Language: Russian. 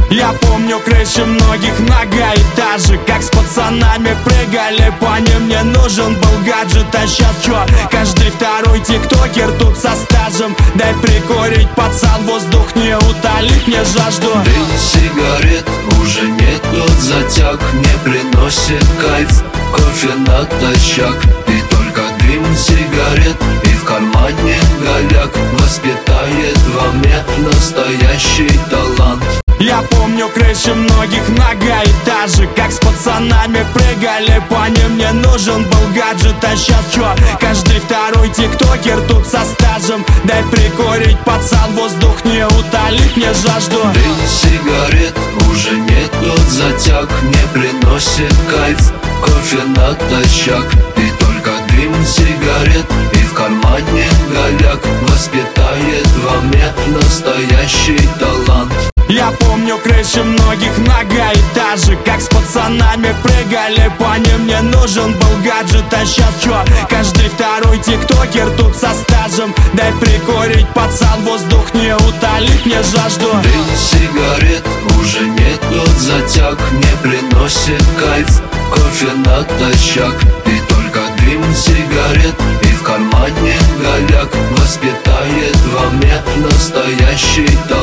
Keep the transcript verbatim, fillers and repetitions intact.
Я помню крыши многих многоэтажек, как с пацанами прыгали по ним. Мне нужен был гаджет, а сейчас чё? Каждый второй тиктокер тут со стажем. Дай прикурить, пацан, воздух не утолит мне жажду. Дым сигарет уже нет, тот затяг не приносит кайф. Кофе натощак и только дым сигарет, и в кармане голяк воспитает во мне настоящий талант. Я помню крыши многих многоэтажек, как с пацанами прыгали по ним. Мне нужен был гаджет, а сейчас чё? Каждый второй тиктокер тут со стажем. Дай прикурить, пацан, воздух не утолит мне жажду. Дым сигарет уже нет, тот затяг не приносит кайф. Кофе натощак и только дым сигарет, и в кармане голяк воспитает во мне настоящий талант. Я помню крыши многих многоэтажек, как с пацанами прыгали по ним. Мне нужен был гаджет, а сейчас чё? Каждый второй тиктокер тут со стажем. Дай прикурить, пацан, воздух не утолит мне жажду. Дым сигарет уже нет, тот затяг не приносит кайф. Кофе натощак и только дым сигарет, и в кармане голяк воспитает во мне настоящий талант.